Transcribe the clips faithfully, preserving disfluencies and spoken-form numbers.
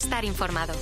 Estar informado.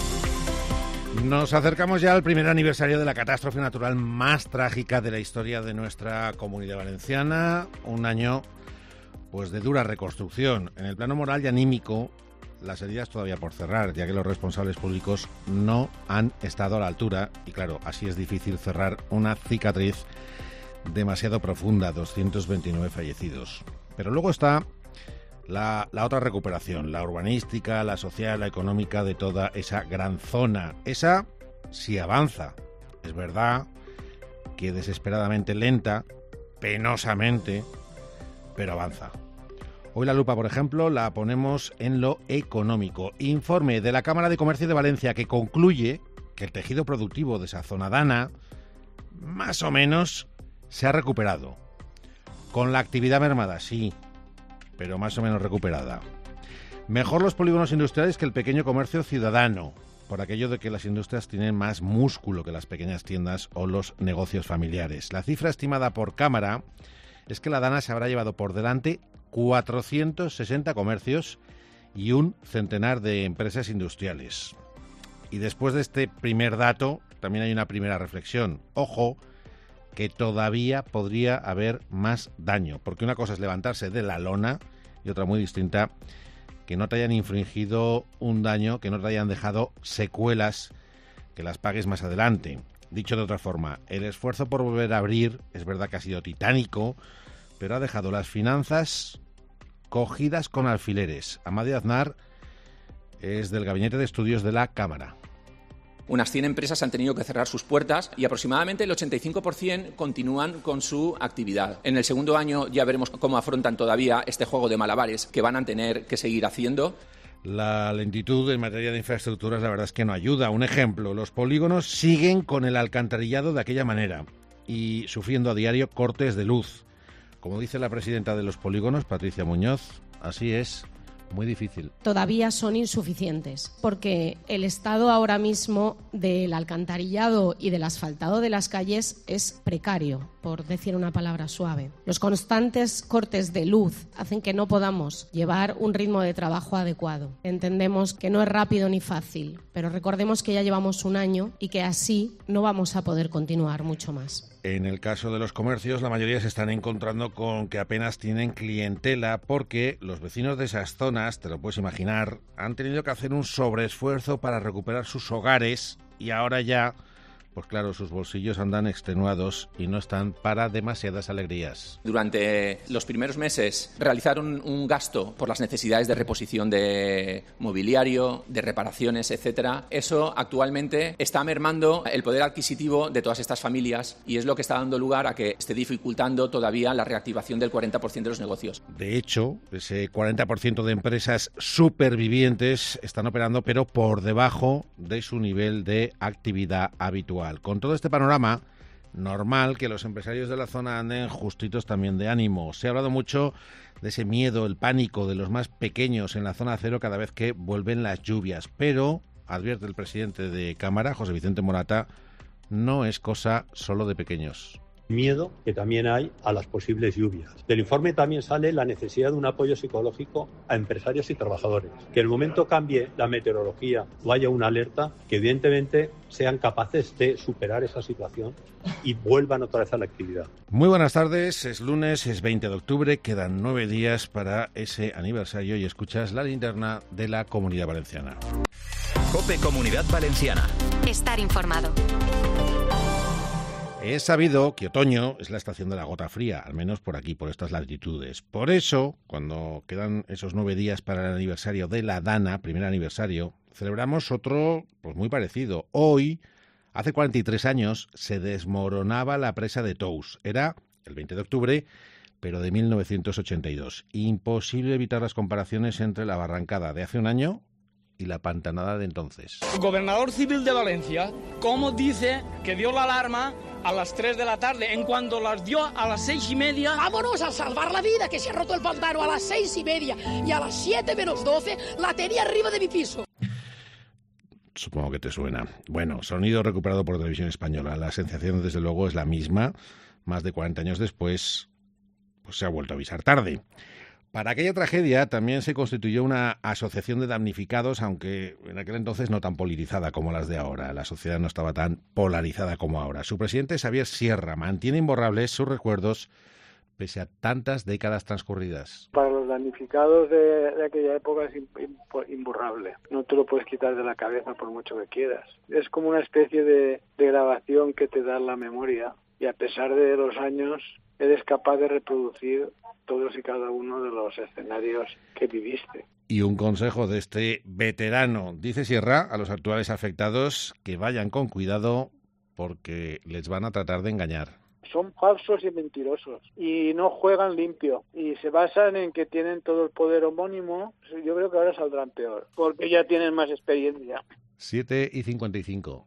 Nos acercamos ya al primer aniversario de la catástrofe natural más trágica de la historia de nuestra Comunidad Valenciana. Un año, pues, de dura reconstrucción. En el plano moral y anímico, las heridas todavía por cerrar, ya que los responsables públicos no han estado a la altura. Y claro, así es difícil cerrar una cicatriz demasiado profunda, doscientos veintinueve fallecidos. Pero luego está La, la otra recuperación, la urbanística, la social, la económica de toda esa gran zona. Esa sí avanza. Es verdad que desesperadamente lenta, penosamente, pero avanza. Hoy la lupa, por ejemplo, la ponemos en lo económico. Informe de la Cámara de Comercio de Valencia que concluye que el tejido productivo de esa zona dana, más o menos, se ha recuperado. Con la actividad mermada, sí, pero más o menos recuperada. Mejor los polígonos industriales que el pequeño comercio ciudadano, por aquello de que las industrias tienen más músculo que las pequeñas tiendas o los negocios familiares. La cifra estimada por Cámara es que la Dana se habrá llevado por delante cuatrocientos sesenta comercios y un centenar de empresas industriales. Y después de este primer dato, también hay una primera reflexión. Ojo, que todavía podría haber más daño, porque una cosa es levantarse de la lona y otra muy distinta, que no te hayan infringido un daño, que no te hayan dejado secuelas, que las pagues más adelante. Dicho de otra forma, el esfuerzo por volver a abrir es verdad que ha sido titánico, pero ha dejado las finanzas cogidas con alfileres. Amadi Aznar es del Gabinete de Estudios de la Cámara. Unas cien empresas han tenido que cerrar sus puertas y aproximadamente el ochenta y cinco por ciento continúan con su actividad. En el segundo año ya veremos cómo afrontan todavía este juego de malabares que van a tener que seguir haciendo. La lentitud en materia de infraestructuras la verdad es que no ayuda. Un ejemplo, los polígonos siguen con el alcantarillado de aquella manera y sufriendo a diario cortes de luz. Como dice la presidenta de los polígonos, Patricia Muñoz, así es. Muy difícil. Todavía son insuficientes, porque el estado ahora mismo del alcantarillado y del asfaltado de las calles es precario, por decir una palabra suave. Los constantes cortes de luz hacen que no podamos llevar un ritmo de trabajo adecuado. Entendemos que no es rápido ni fácil, pero recordemos que ya llevamos un año y que así no vamos a poder continuar mucho más. En el caso de los comercios, la mayoría se están encontrando con que apenas tienen clientela porque los vecinos de esas zonas, te lo puedes imaginar, han tenido que hacer un sobreesfuerzo para recuperar sus hogares y ahora ya, pues claro, sus bolsillos andan extenuados y no están para demasiadas alegrías. Durante los primeros meses realizaron un gasto por las necesidades de reposición de mobiliario, de reparaciones, etcétera. Eso actualmente está mermando el poder adquisitivo de todas estas familias y es lo que está dando lugar a que esté dificultando todavía la reactivación del cuarenta por ciento de los negocios. De hecho, ese cuarenta por ciento de empresas supervivientes están operando, pero por debajo de su nivel de actividad habitual. Con todo este panorama, normal que los empresarios de la zona anden justitos también de ánimo. Se ha hablado mucho de ese miedo, el pánico de los más pequeños en la zona cero cada vez que vuelven las lluvias. Pero, advierte el presidente de Cámara, José Vicente Morata, no es cosa solo de pequeños. Miedo que también hay a las posibles lluvias. Del informe también sale la necesidad de un apoyo psicológico a empresarios y trabajadores. Que en el momento cambie la meteorología o haya una alerta, que evidentemente sean capaces de superar esa situación y vuelvan otra vez a la actividad. Muy buenas tardes, es lunes, es veinte de octubre, quedan nueve días para ese aniversario y escuchas la linterna de la Comunidad Valenciana. COPE Comunidad Valenciana. Estar informado. Es sabido que otoño es la estación de la gota fría, al menos por aquí, por estas latitudes. Por eso, cuando quedan esos nueve días para el aniversario de la Dana, primer aniversario, celebramos otro pues muy parecido. Hoy, hace cuarenta y tres años, se desmoronaba la presa de Tous. Era el veinte de octubre, pero de mil novecientos ochenta y dos. Imposible evitar las comparaciones entre la barrancada de hace un año y la pantanada de entonces. El gobernador civil de Valencia, ¿cómo dice que dio la alarma a las tres de la tarde? En cuanto las dio a las seis y media... ¡Vámonos a salvar la vida, que se ha roto el pantano! A las seis y media y a las siete menos doce la tenía arriba de mi piso. Supongo que te suena. Bueno, sonido recuperado por Televisión Española. La sensación, desde luego, es la misma. Más de cuarenta años después, pues se ha vuelto a avisar tarde. Para aquella tragedia también se constituyó una asociación de damnificados, aunque en aquel entonces no tan politizada como las de ahora. La sociedad no estaba tan polarizada como ahora. Su presidente, Xavier Sierra, mantiene imborrables sus recuerdos pese a tantas décadas transcurridas. Para los damnificados de, de aquella época es imborrable. No te lo puedes quitar de la cabeza por mucho que quieras. Es como una especie de, de grabación que te da la memoria y a pesar de los años eres capaz de reproducir todos y cada uno de los escenarios que viviste. Y un consejo de este veterano, dice Sierra, a los actuales afectados que vayan con cuidado porque les van a tratar de engañar. Son falsos y mentirosos y no juegan limpio y se basan en que tienen todo el poder homónimo. Yo creo que ahora saldrán peor porque ya tienen más experiencia. siete y cincuenta y cinco.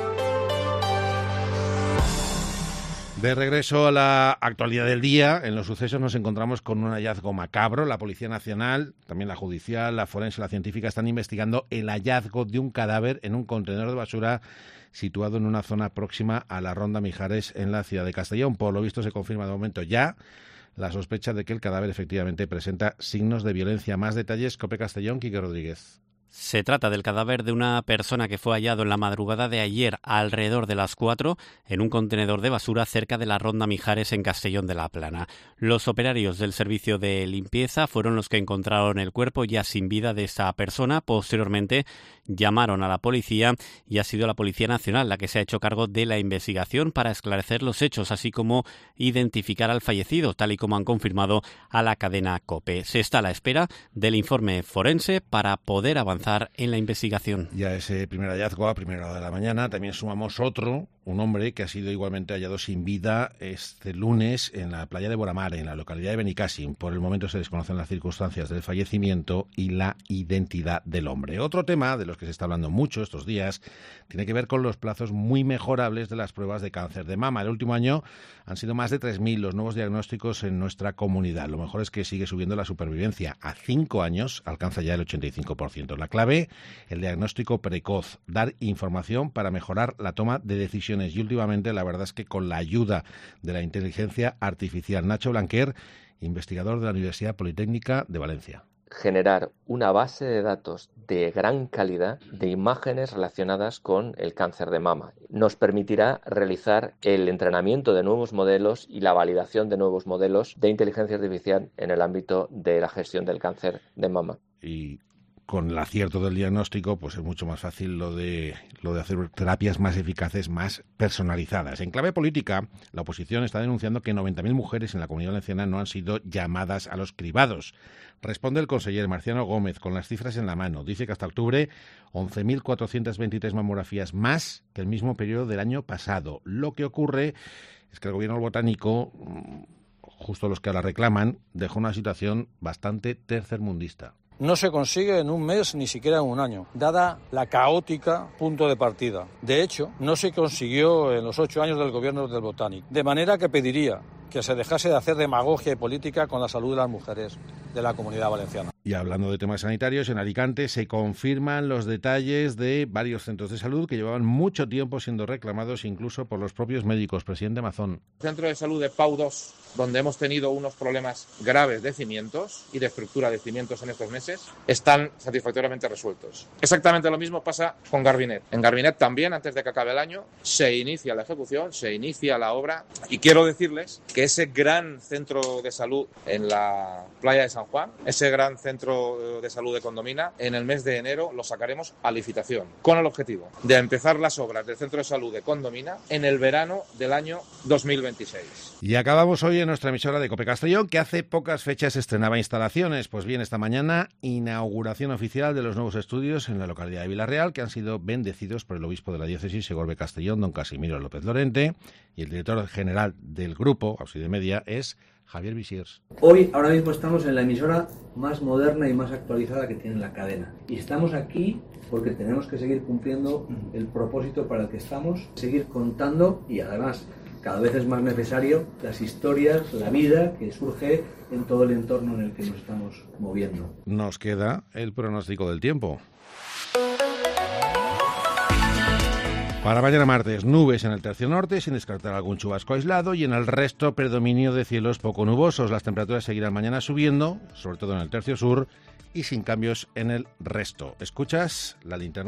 De regreso a la actualidad del día, en los sucesos nos encontramos con un hallazgo macabro. La Policía Nacional, también la Judicial, la Forense, la Científica están investigando el hallazgo de un cadáver en un contenedor de basura situado en una zona próxima a la Ronda Mijares en la ciudad de Castellón. Por lo visto se confirma de momento ya la sospecha de que el cadáver efectivamente presenta signos de violencia. Más detalles, COPE Castellón, Quique Rodríguez. Se trata del cadáver de una persona que fue hallado en la madrugada de ayer alrededor de las cuatro en un contenedor de basura cerca de la Ronda Mijares en Castellón de la Plana. Los operarios del servicio de limpieza fueron los que encontraron el cuerpo ya sin vida de esta persona. Posteriormente llamaron a la policía y ha sido la Policía Nacional la que se ha hecho cargo de la investigación para esclarecer los hechos, así como identificar al fallecido, tal y como han confirmado a la cadena COPE. Se está a la espera del informe forense para poder avanzar en la investigación. Y a ese primer hallazgo, a primera hora de la mañana, también sumamos otro, un hombre que ha sido igualmente hallado sin vida este lunes en la playa de Boramar, en la localidad de Benicàssim. Por el momento se desconocen las circunstancias del fallecimiento y la identidad del hombre. Otro tema de los que se está hablando mucho estos días tiene que ver con los plazos muy mejorables de las pruebas de cáncer de mama. El último año han sido más de tres mil los nuevos diagnósticos en nuestra comunidad. Lo mejor es que sigue subiendo la supervivencia. A cinco años alcanza ya el ochenta y cinco por ciento. La clave, el diagnóstico precoz, dar información para mejorar la toma de decisiones. Y últimamente la verdad es que con la ayuda de la inteligencia artificial. Nacho Blanquer, investigador de la Universidad Politécnica de Valencia. Generar una base de datos de gran calidad de imágenes relacionadas con el cáncer de mama. Nos permitirá realizar el entrenamiento de nuevos modelos y la validación de nuevos modelos de inteligencia artificial en el ámbito de la gestión del cáncer de mama. Y con el acierto del diagnóstico, pues es mucho más fácil lo de lo de hacer terapias más eficaces, más personalizadas. En clave política, la oposición está denunciando que noventa mil mujeres en la Comunidad Valenciana no han sido llamadas a los cribados. Responde el conseller Marciano Gómez con las cifras en la mano. Dice que hasta octubre once mil cuatrocientas veintitrés mamografías más que el mismo periodo del año pasado. Lo que ocurre es que el gobierno botánico, justo los que la reclaman, dejó una situación bastante tercermundista. No se consigue en un mes, ni siquiera en un año, dada la caótica punto de partida. De hecho, no se consiguió en los ocho años del gobierno del Botánico. De manera que pediría que se dejase de hacer demagogia y política con la salud de las mujeres de la Comunidad Valenciana. Y hablando de temas sanitarios, en Alicante se confirman los detalles de varios centros de salud que llevaban mucho tiempo siendo reclamados incluso por los propios médicos. Presidente Mazón. Centro de salud de Pau dos, donde hemos tenido unos problemas graves de cimientos y de estructura de cimientos en estos meses, están satisfactoriamente resueltos. Exactamente lo mismo pasa con Garbinet. En Garbinet también, antes de que acabe el año, se inicia la ejecución, se inicia la obra y quiero decirles que ese gran centro de salud en la playa de San Juan, ese gran centro de salud de Condomina, en el mes de enero lo sacaremos a licitación, con el objetivo de empezar las obras del centro de salud de Condomina en el verano del año dos mil veintiséis. Y acabamos hoy en nuestra emisora de COPE Castellón, que hace pocas fechas estrenaba instalaciones. Pues bien, esta mañana, inauguración oficial de los nuevos estudios en la localidad de Vilarreal, que han sido bendecidos por el obispo de la diócesis Segorbe Castellón, don Casimiro López Lorente, y el director general del grupo, Auxi de Media, es Javier Visiers. Hoy, ahora mismo estamos en la emisora más moderna y más actualizada que tiene la cadena. Y estamos aquí porque tenemos que seguir cumpliendo el propósito para el que estamos, seguir contando y además cada vez es más necesario las historias, la vida que surge en todo el entorno en el que nos estamos moviendo. Nos queda el pronóstico del tiempo. Para mañana martes, nubes en el tercio norte, sin descartar algún chubasco aislado, y en el resto predominio de cielos poco nubosos. Las temperaturas seguirán mañana subiendo, sobre todo en el tercio sur, y sin cambios en el resto. ¿Escuchas la linterna?